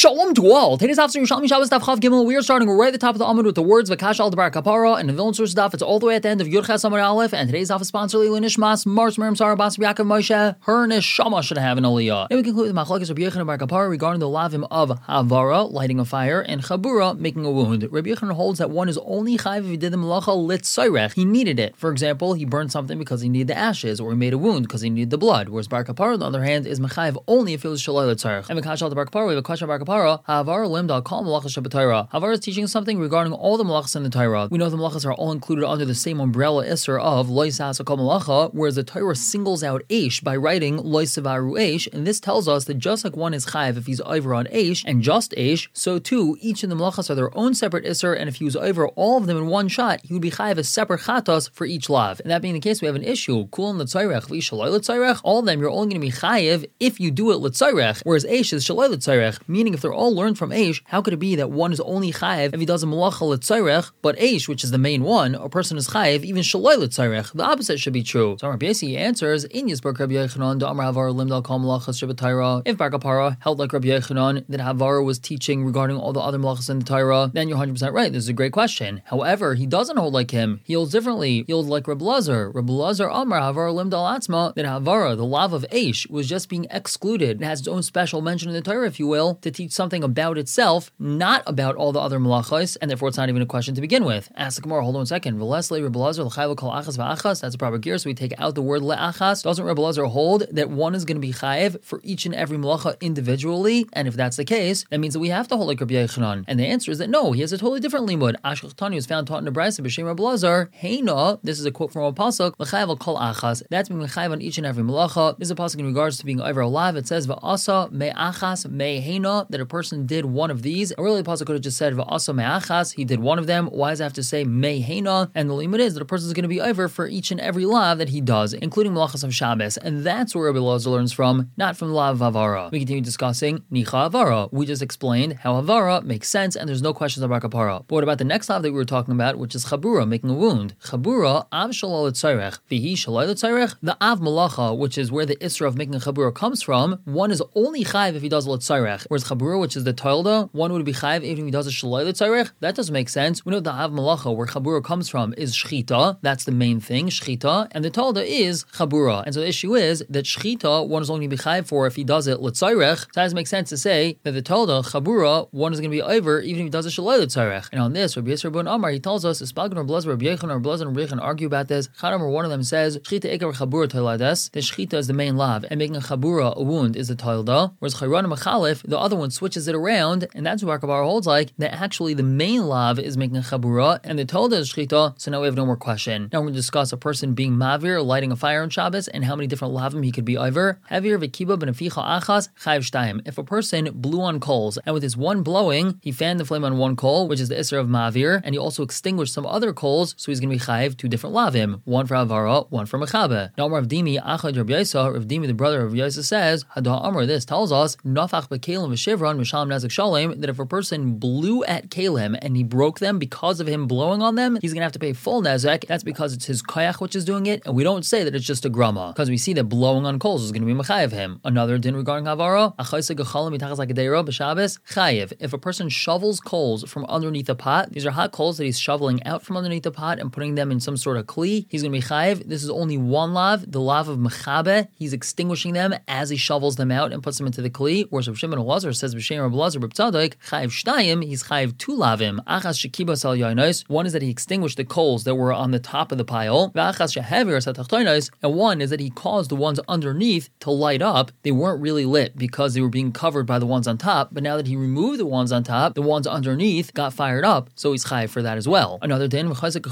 Shalom to all. Today's after Yerushalmi Shabbos Daf Chav Gimel. We are starting right at the top of the Amud with the words V'kash al Debar Kapara, and the Vilna Source Daf. It's all the way at the end of Yud Ches Amud Aleph. And today's Daf is sponsored by Nishmas Mars Miriam Sarah Bas Yaakov Moshe. Her neshama should have an aliyah. Then we conclude with Machlokes Rabbi Yochanan Bar Kapara regarding the lavim of Havara, lighting a fire, and Chabura, making a wound. Rabbi Yochanan holds that one is only chayiv if he did the malacha litzayrech. He needed it. For example, he burned something because he needed the ashes, or he made a wound because he needed the blood. Whereas Bar Kapara, on the other hand, is mechayiv only if it was shalai litzayrech. And V'kash al Debar Kapara, we have a question Bar Kapara. Havara limdal kol malachas shabbatayra. Havara is teaching something regarding all the malachas in the Torah. We know the malachas are all included under the same umbrella isser of lois ha'asa kol malacha, whereas the Torah singles out eish by writing lois sevaru eish, and this tells us that just like one is chayiv if he's over on eish and just eish, so too each of the malachas are their own separate isser, and if he was over all of them in one shot, he would be chayiv a separate chatos for each lav. And that being the case, we have an issue. Kulam l'tzayrech v'ishaloi l'tzayrech. All of them you're only going to be chayiv if you do it l'tzayrech, whereas eish is shaloi l'tzayrech, meaning if they're all learned from eish, how could it be that one is only chayiv if he does a malacha l'tzayrech, but eish, which is the main one, a person is chayiv even shaloi l'tzayrech? The opposite should be true. So Rabbi Yossi answers, in Yisbar Rabbi Yochanan, Da'amar Havara limdal kol malachas shabbatayra. If Bar Kapara held like Rabbi Yochanan that Havara was teaching regarding all the other malachas in the Torah, then you're 100% right. This is a great question. However, he doesn't hold like him. He holds differently. He holds like Rabbi Lazar. Rabbi Lazar Amar Havara limdal atzma, that Havara, the lav of eish, was just being excluded. It has its own special mention in the Torah, if you will, to teach something about itself, not about all the other malachos, and therefore it's not even a question to begin with. Ask the Gemara, hold on a second. V'leslei Rabbi Lazar l'chayv kol achas v'achas. That's a proper gear, so we take out the word le'achas. Doesn't Rabbi Lazar hold that one is going to be chayiv for each and every malacha individually? And if that's the case, that means that we have to hold like Rabbi Yochanan. And the answer is that no, he has a totally different limud. Ashkech Tani was found taught in the Brisa b'shem Rabbi Lazar. Heina, this is a quote from a pasuk, l'chayv kol achas. That's being chayiv on each and every malacha. This is a pasuk in regards to being over alive. It says v'asa me'achas me'heina, that a person did one of these. Or really, the pasuk could have just said v'asa me'achas, he did one of them. Why does it have to say me'heina? And the limud is that a person is going to be over for each and every lav that he does, including malachas of Shabbos. And that's where Rabbi Lazar learns from, not from lav of Havara. We continue discussing nicha Havara. We just explained how Havara makes sense and there's no questions about kapara. But what about the next lav that we were talking about, which is Chabura, making a wound? Chabura, av shalal l'tzayrech, v'hi shalai l'tzayrech. The av malacha, which is where the isra of making a Chabura comes from, one is only chayiv if he does l'tzayrech. Whereas Chabura, which is the toilda, one would be chayiv even if he does a shalai l'tzayrech. That doesn't make sense. We know the av malacha, where Chabura comes from, is shchita. That's the main thing, shchita. And the toilda is Chabura. And so the issue is that shchita, one is only going to be chayiv for if he does it l'tzayrech. So that doesn't make sense to say that the toilda, Chabura, one is going to be over even if he does a shalai l'tzayrech. And on this, Rabbi Yisrael ben Amar, he tells us, Espalgan or Blazer, Rabbi Yochanan or Blazer and Rabbi Yochanan argue about this. Chadam, or one of them says, shchita ekar Chabura toilades. The shchita is the main lav, and making a Chabura, a wound, is the toilda. Whereas Chayran Machalif, the other one switches it around, and that's what Bar Kapara holds like, that actually the main lav is making a Chabura, and the toilda is shchita, so now we have no more question. Now we're going to discuss a person being mavir, lighting a fire on Shabbos, and how many different lavim he could be over. Heavier v'kiba beneficha achas chayiv shtayim. If a person blew on coals, and with his one blowing, he fanned the flame on one coal, which is the isser of mavir, and he also extinguished some other coals, so he's going to be chayiv two different lavim, one for Havara, one for Mechabe. Now Rav Dimi, Achad Rav Yosef, Rav Dimi, the brother of Yosef, says, Hadah Amar, this tells us, Nafach b'kelim v'shivron v'shalom nezek shalem, that if a person blew at kelim and he broke them because of him blowing on them, he's going to have to pay full nezek. That's because it's his koyach which is doing it, and we don't say that it's just a grama, because we see that blowing on coals is going to be mechayiv him. Another din regarding Havara, Achaisa gechalim mitachas ha'gedera b'Shabbos chayiv. If a person shovels coals from underneath a pot, these are hot coals that he's shoveling out from underneath the pot and putting them in some sort of kli, he's going to be chayiv. This is only one lav, the lav of mechabe. He's extinguishing them as he shovels them out and puts them into the kli. Whereas Rav Shimon Elazar says b'shem Rav Elazar b'Tzadik chayiv shtayim, he's chayiv two lavim. Achas shekibas al yonos, one is that he extinguished the coals that were on the top of the pile. V'achas shehavir satachtonos, and one is that he caused the ones underneath to light up. They weren't really lit because they were being covered by the ones on top, but now that he removed the ones on top, the ones underneath got fired up, so he's chayiv for that as well. Another din,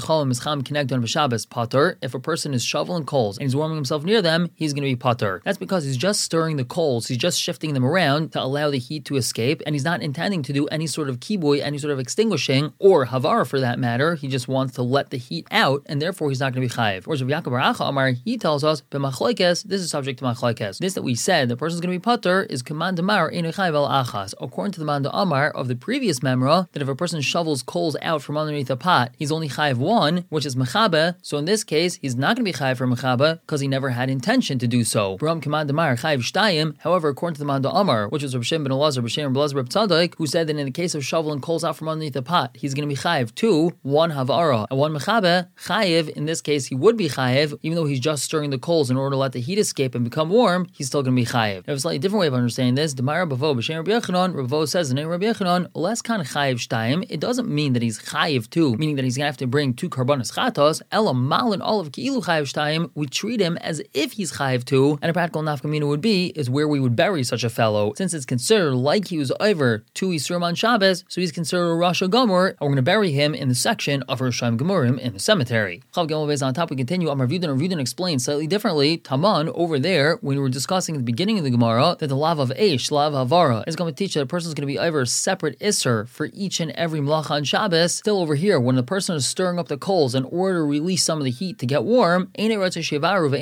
if a person is shoveling coals and he's warming himself near them, he's going to be patur. That's because he's just stirring the coals, he's just shifting them around to allow the heat to escape, and he's not intending to do any sort of kibui, any sort of extinguishing, or havara for that matter. He just wants to let the heat out, and therefore he's not going to be chayiv. Whereas Rav Yaakov bar Acha Amar, he tells us, b'machlokes, this is subject to machlokes. This that we said, the person's going to be patur, is command damar ein chayiv al achas. According to the man Amar of the previous memra, that if a person shovels coals out from underneath a pot, he's only chayiv one, which is mechabe. So in this case, he's not going to be chayiv for mechabe because he never had intention to do so. B'ram command damar chayiv shtayim. However, according to the man Amar, which is Rav Shimon ben Elazar B'Shem Blaz Reb Tzadok, who said that in the case of shoveling coals out from underneath the pot, he's going to be chayiv 2, 1 havara, and 1 mechabe, chayiv. In this case, he would be chayiv, even though he's just stirring the coals in order to let the heat escape and become warm. He's still going to be chayiv. There's a slightly different way of understanding this. Demar Bavo B'Shem Rabbi Yechanan, Rabbi Vo says in Rabbi Yechanan, less kan chayiv shtayim. It doesn't mean that he's chayiv 2, meaning that he's going to have to bring 2 karbanos chatos. Ela malin olav ki'ilu chayiv shtayim. We treat him as if he's chayiv 2, and a practical nafkamina would be is where we would bury such a fellow, since it's considered like he was over 2 Yisurim on Shabbos, so he's considered a Rosh Gomor, and we're going to bury him in the section of Rosh Gemurim in the cemetery. Chav Gimel Beis on top, we continue. Amar Reuven explains slightly differently. Taman over there, when we were discussing at the beginning of the Gemara that the lav of Eish, lav havara, is going to teach that a person is going to be over a separate Isser for each and every Melacha on Shabbos. Still over here, when the person is stirring up the coals in order to release some of the heat to get warm, he doesn't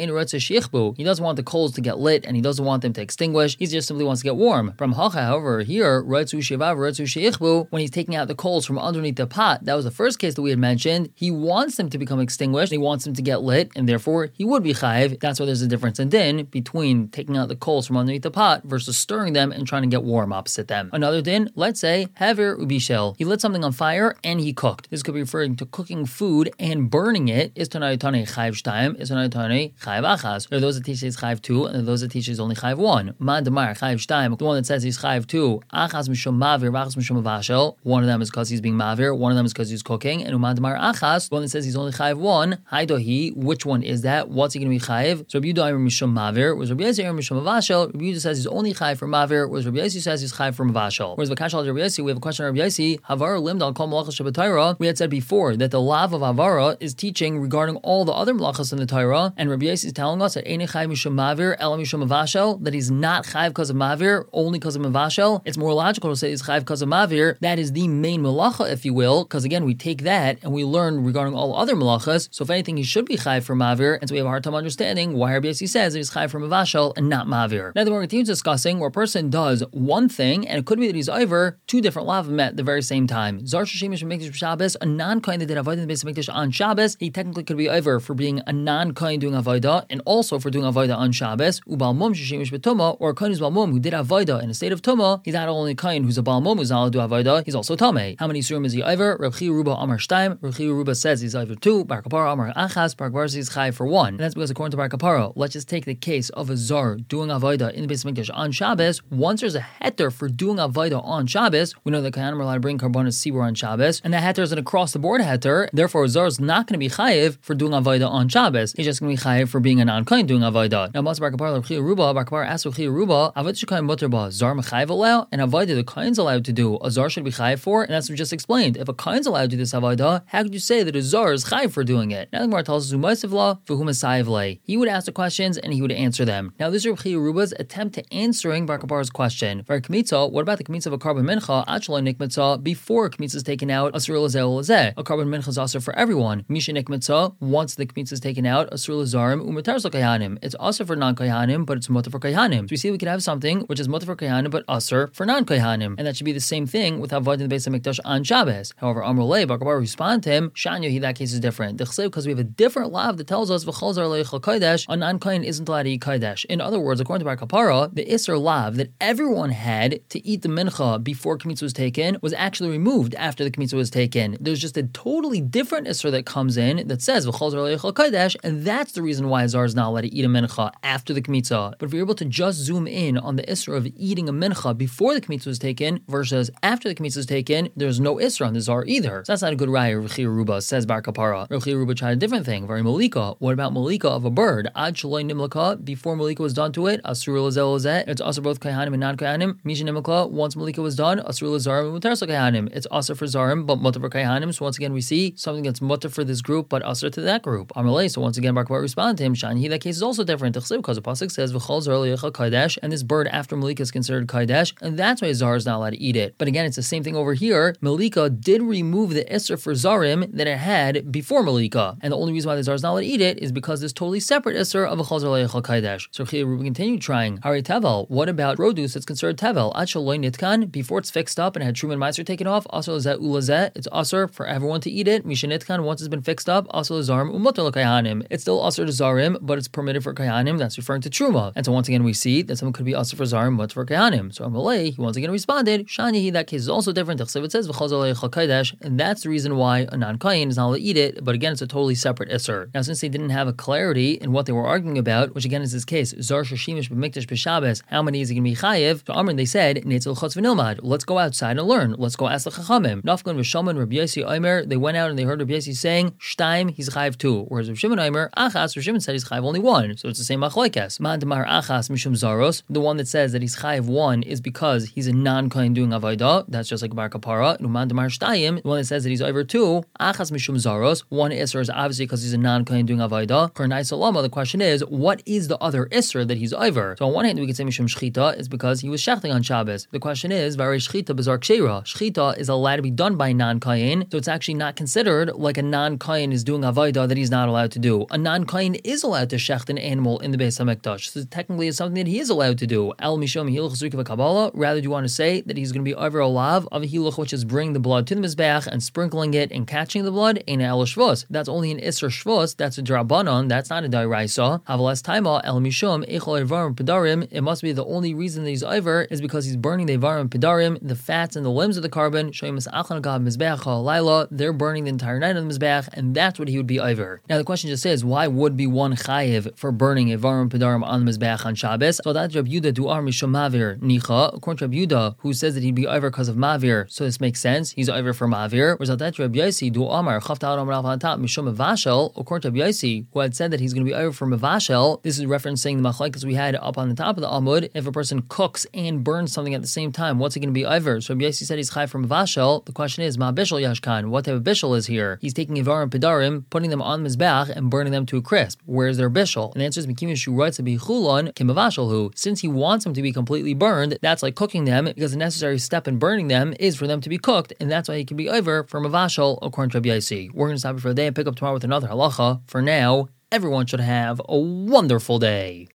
want the coals to get lit and he doesn't want them to extinguish. He just simply wants to get warm. From Hacha, however, here, when he's taking out the coals from underneath the pot, that was the first case that we had mentioned. He wants them to become extinguished. He wants them to get lit, and therefore he would be chayiv. That's why there's a difference in din between taking out the coals from underneath the pot versus stirring them and trying to get warm opposite them. Another din, let's say, hever ubishel. He lit something on fire and he cooked. This could be referring to cooking food and burning it. Is tanai tanei chayiv shtayim? Is tanai tanei chayiv achas? There are those that teach he's chayiv 2, and there are those that teach he's only chayiv 1. Man demar chayiv shtayim. The one that says he's chayiv 2, achas mishum mavir, achas mishum mavashel. One of them is because he's being mavir. One of them is because he's cooking. And uman demar achas, the one that says he's only chayiv 1, haidohi. Which one is that? What's he going to be chayiv? So Rabbi Yehuda mishum mavir. Was Rabbi Yossi mishum mavashel? Rabbi Yehuda says he's only chayiv for mavir. Was Rabbi Yossi says he's chayiv for mavashel. Whereas Vakashal Rabbi Yossi, we have a question on Rabbi Yossi. Havar limdal kol malachas shabbatayra. We had said before that the lav of Havara is teaching regarding all the other malachas in the Torah, and Rabbi Yossi is telling us that Ein chayiv mishum mavir ela mishum mavashel, that he's not chayiv because of mavir, only because of mavashel. It's more logical to say he's chayiv because of mavir. That is the main malacha, if you will, because again we take that and we learn regarding all other malachas. So if anything, he should be chayiv for mavir, and so we have a hard time understanding why Rabbi Yossi says that he's chayiv for mavashel and not mavir. Now that we're continuing discussing where a person does one thing, and it could be that he's over 2 different lavim met at the very same time. Zar sheshemish b'mikdash Shabbos, a non-kohen that did avodah in the Beis Hamikdash on Shabbos, he technically could be over for being a non-kohen doing avodah, and also for doing avodah on Shabbos. Ubal mum sheshemish b'tuma, or a kohen who's bal mum who did avodah in a state of tuma, he's not only a kohen who's a bal mum who's not allowed to do avodah, he's also tamei. How many surim is he over? Reb Chia Ruba Amar Shtaim. Reb Chia Ruba says he's over 2. Bar Kapara Amar Achas. Bar Kapara says he's chayiv for 1. And that's because according to Bar Kapara, let's just take the case of a zar doing avodah in the Beis Hamikdash on Shabbos. Once there's a heter for doing avodah on Shabbos, we know that kohanim are allowed to bring karbanos sibur on Shabbos, and that heter is an across the board heter. Therefore, a zar is not going to be chayiv for doing avodah on Shabbos. He's just going to be chayiv for being a non-kohen doing avodah. Now, Bar Kapara Reb Chia Ruba, Bar Kapara asks Reb Chia Ruba, avodah shekayin mutar ba zar mechayiv allow, and avodah the kohen's allowed to do, a zar should be chayiv for, and that's what we just explained. If a kohen's allowed to do this avodah, how could you say that a zar is chayiv for doing it? Now the Gemara tells us umaisivla v'hu masayiv lei. He would ask the questions and he would answer them. Now this is Reb Chia Ruba's attempt to answering Bar Kapara's question. For kmitza, what about the kmitza of a carbon mincha actually nikmitza before kmitza is taken out? Asur lazeh lazeh. A carbon mincha is also for everyone. Misha nikmitza, once the kmitza is taken out, asur lazarim umatar kayanim. It's also for non-kayanim, but it's mutar for kayanim. So we see we could have something which is mutar for kayanim, but asur for non-kayanim, and that should be the same thing with avodah in the Beis Hamikdash on Shabbos. However, Amar lei, Bar Kapara respond to him, Shanya, that case is different. Because we have a different lav that tells us v'chol zar leichel kodesh, a non-kohen isn't allowed to eat kodesh. In other words, according to Bar Kapara, the Isser lav that everyone had to eat the mincha before kmitza was taken was actually removed after the kmitza was taken. There's just a totally different Isser that comes in that says v'chol zar leichel kodesh, and that's the reason why a zar is not allowed to eat a mincha after the kmitza. But if you're able to just zoom in on the Isser of eating a mincha before the kmitza was taken versus after the kmitza was taken, there's no Isser on the zar either. So that's not a good raya. Reb Chia Ruba says Bar Kapara. Reb Chia Ruba tried a different thing. Very malika. What about malika of a bird? Ad shaloi nimlaka, before malika was done to it, asur lazeh lazeh. It's also both kayanim and non-kayanim. Misha nimlaka, once malika was done, asur lazarim mutar kayanim. It's also for zarim, but mutar for kayanim. So once again, we see something that's mutar for this group, but asur to that group. Amalei. So once again, Bar Kapara responded to him. Shani, that case is also different. Because the pasuk says v'chol zar leichel kodesh, and this bird after malika is considered kodesh, and that's why zar is not allowed to eat it. But again, it's the same thing over here. Malika did remove the isser for zarim that it had before malika, and the only reason why the zar is not allowed to eat it is because this totally separate isser of a chazar leichel kodesh. So here we continue trying. Hari tevel. What about produce that's considered tevel? Achaloy nitkan, before it's fixed up and had Truman Meiser taken off. Also zeh ulazeh. It's usher for everyone to eat it. Misha nitkan, once it's been fixed up. Also zarim umutar kayanim. It's still usher to zarim, but it's permitted for kayanim. That's referring to truma. And so once again we see that someone could be usher for zarim, but for kayanim. So Amalei, he once again responded, Shani, that case is also different. It says, and that's the reason why a non-kain is not allowed to eat it, but again, it's a totally separate isser. Now, since they didn't have a clarity in what they were arguing about, which again is this case, Zar Shashimish b'mikdash b'Shabbos, how many is he going to be chayiv? So Amrin, they said, Neitzel chutz v'nilmad, let's go outside and learn. Let's go ask the Chachamim. Nafkan v'Shaman Rabbi Yossi Omer, they went out and they heard Rabbi Yossi saying, Shtaim, he's chayiv 2. Whereas Rabbi Shimon Omer, Achas, Rabbi Shimon said he's chayiv only 1. So it's the same machlokes. Man demar Achas mishum zaros, the one that says that he's chayiv 1 is because he's a non-kain doing avodah. That's just like bar kapara. Man demar Shtayim, the one that says that he's over 2, Achas mishum zaros, one isser is obviously because he's a non-kain doing avodah. For Nai Salama, the question is, what is the other isser that he's over? So on one hand, we could say mishum shchita is because he was shechting on Shabbos. The question is, Vari shchita bezar kshera. Shchita is allowed to be done by a non-kain, so it's actually not considered like a non-kain is doing avodah that he's not allowed to do. A non-kain is allowed to shecht an animal in the Beis HaMikdash, so technically it's something that he is allowed to do. El mishum hiluch zuki v'kabbalah. Rather, do you want to say that he's going to be over a lav of a hiluch, which is bringing the blood to the mizbeach and sprinkling it and catching the blood in el shvus. That's only an isser shvus. That's a drabanon. That's not a dairaisa. Havalas taima el mishum echol evarim pedarim. It must be the only reason that he's over is because he's burning the evarim pedarim, the fats and the limbs of the carbon. They're burning the entire night on the mizbeach, and that's what he would be over. Now the question just says, why would be one chayiv for burning evarim pedarim on the mizbeach on Shabbos? So that's Rabbi Yehuda du'ar mishum mavir nicha. According to Rabbi Yehuda, who says that he'd be over because of mavir, so this makes sense. He's over for mavir. Whereas that's Rabbi Yossi du'amar chavta adam rav hatap mishum mavashel. According to Rabbi Yossi, who had said that he's going to be over for mavashel, this is referencing the machlokes we had up on the top of the Amud. If a person cooks and burns something at the same time, what's he going to be over? So Rabbi Yossi said he's chayiv for mavashel. The question is, ma bishul yashkan. What type of bishul is here? He's taking evarim pedarim, putting them on mizbeach, and burning them to a crisp. Where's their bishul? And the answer is mikim yeshu writes to be chulon kimavashelhu. Since he wants them to be completely burned, that's like cooking them, because the necessary step in burning them is for them to be cooked, and that's why he can be over for mavashel according to Rabbi Yossi. We're going to stop it for the day and pick up tomorrow with another halacha. For now, everyone should have a wonderful day.